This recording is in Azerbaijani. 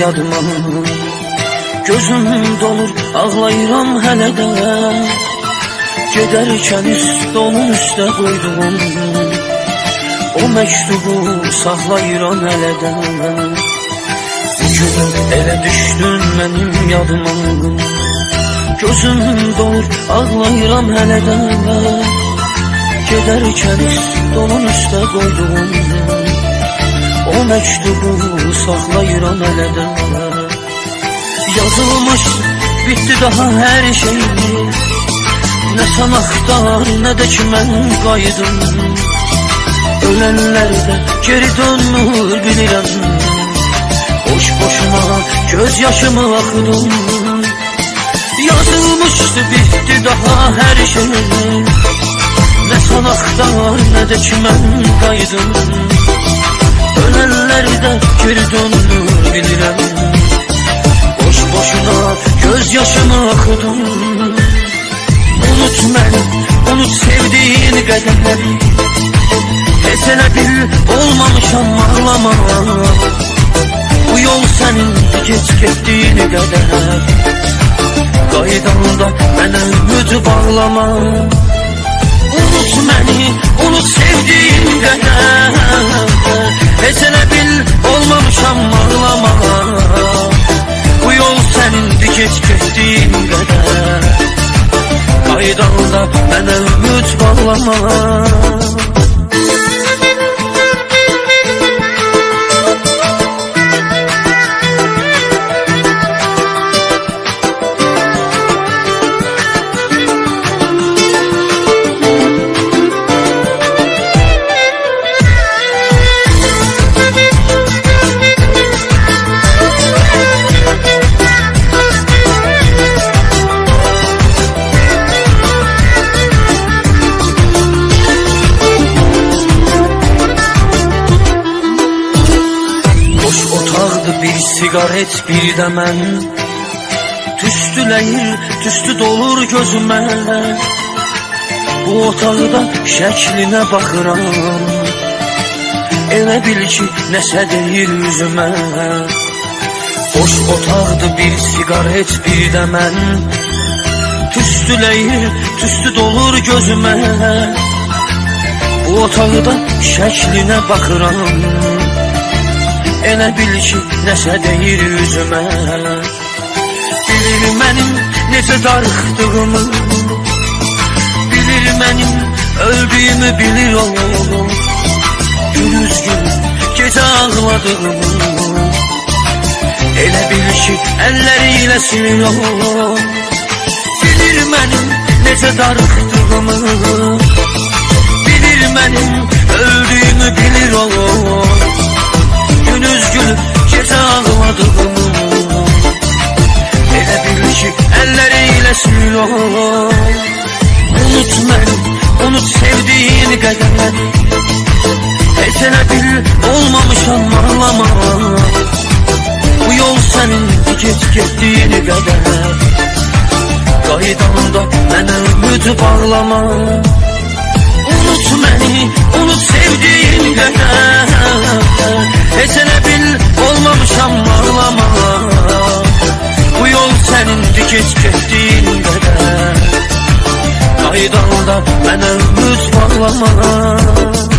yadıma. Gözüm dolur, ağlayıram hələ də. Gedərkən stolun üstə qoyduğum o məktubu saxlayıram hələ də. Bugün elə düşdün mənim yadıma. Gözüm dolur, ağlayıram hələ də. Gedərkən stolun üstə qoyduğum o məktubu saxlayıram hələ də. Yazılmış, bitti daha hər şey. Nə sən axtar, nə də ki mən qayıdım. Ölənlərdə geri dönmür bilirəm. Boş boşuna göz yaşımı axıdım. Yazılmışdı, bitti daha hər şey. Nə sən axtar, nə də ki mən qayıdım. Ölənlərdə geri dönmür bilirəm. Boş boşuna göz yaşımı axıdım. Unut məni, unut sevdiğin qədərləri. Heç elə bil olmamışam ağlama. Bu yol sənin geç getdiğin qədər. Qaydanda mənə ümid bağlama. Unut məni, unut sevdiğin qədər. Heç elə bil olmamışam ağlama. Bu yol sənin geç getdiğin qədər. Qaydanda mənə ümid bağlama. Bir sigaret bir də mən. Tüstüləyir, tüstü dolur gözümə. Bu otaqda şəklinə baxıram. Elə bil ki nəsə deyir üzümə. Boş otaqdır bir sigaret bir də mən. Tüstüləyir, tüstü dolur gözümə. Bu otaqda şəklinə baxıram. Elə bil ki nəsə deyir üzümə. Bilir mənim necə darıxdığımı. Bilir mənim öldüyümü bilir o. Gündüz gün gecə ağladığımı. Elə bil ki əlləriyle silir o. Bilir mənim necə darıxdığımı. Bilir mənim öldüyümü bilir o. Gündüz gülüp gece ağladığımı. Elə bil ki əlləriyle siliyor. Unut məni, unut sevdiğin qədərləri. Heç elə bil olmamışam ağlama. Bu yol sənin geç getdiğin qədər. Qaydanda mənə ümid bağlama. Unut məni, unut sevdiğin qədər. Heç elə bil olmamışam ağlama. Bu yol sənin geç getdiğin qədər. Qaydanda mənə ümid bağlama.